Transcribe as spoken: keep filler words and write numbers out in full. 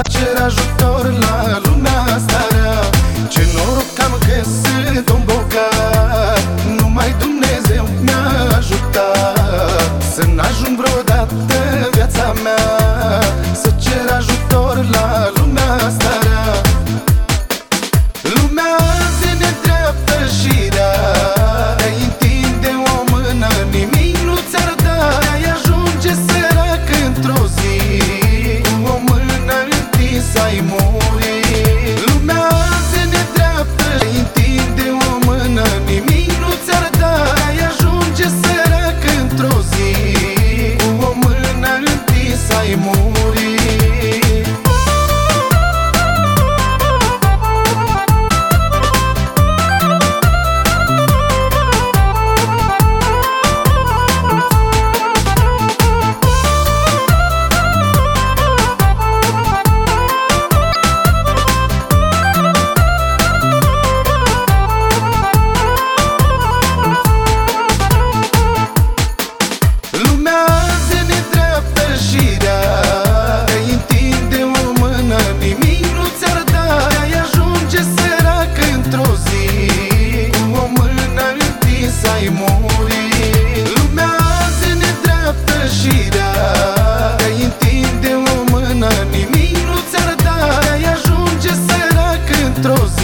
cer ajutor la lumea asta rea. Ce noroc am că sunt un bogat, numai Dumnezeu mi-a ajutat să n-ajung vreodată în viața mea să cer ajutor la lumea asta rea. Lumea azi e nedreaptă și rea, te-ai întinde o mână, nimic nu ți-ar da. Ai ajunge sărac într-o zi, cu o mână întinsă ai muri. Lumea azi e nedreaptă, te-ai întinde o mână, nimic nu ți-ar da. Ai ajunge sărac într-o zi, cu o mână întinsă ai muri. Lumea azi e nedreaptă și rea, te-ai întinde o mână, nimic nu ți-ar da. Ai ajunge sărac într-o zi, cu o mână întinsă ai muri. Lumea azi e nedreaptă și rea, te-ai întinde o mână, nimic nu ți-ar da. Ai ajunge sărac într-o zi,